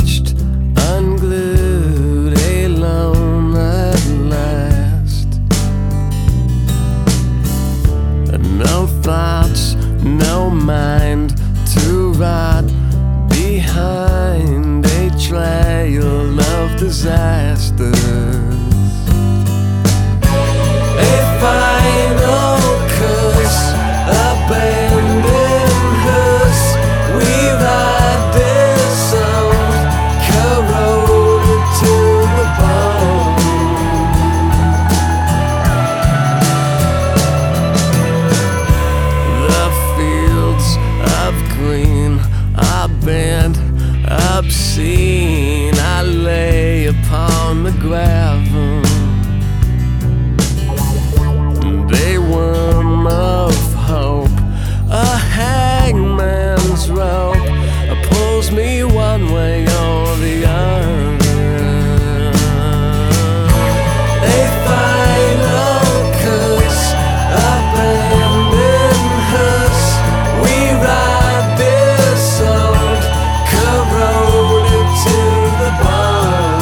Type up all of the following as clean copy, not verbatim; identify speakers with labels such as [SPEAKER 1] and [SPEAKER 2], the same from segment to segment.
[SPEAKER 1] reached, unglued, alone at last. No thoughts, no mind to rot behind a trail of disasters. A final curse, abandoned hearse. We ride disowned, corroded to the bone. The fields of green are bent, obscene. I lay upon the gravel. They worm of hope, a hangman's rope pulls me one way or the other. A final curse, abandoned hearse. We ride disowned, corroded to the bone.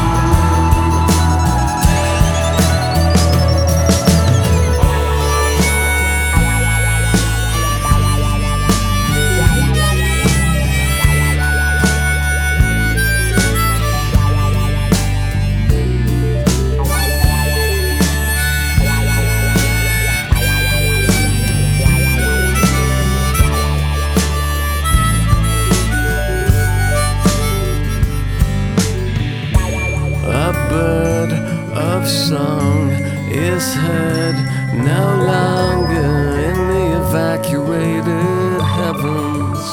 [SPEAKER 1] A bird of song is heard no longer in the evacuated heavens.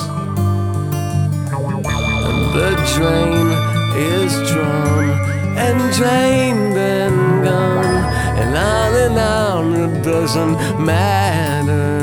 [SPEAKER 1] And the drain is drawn and drained and gone, and on it doesn't matter.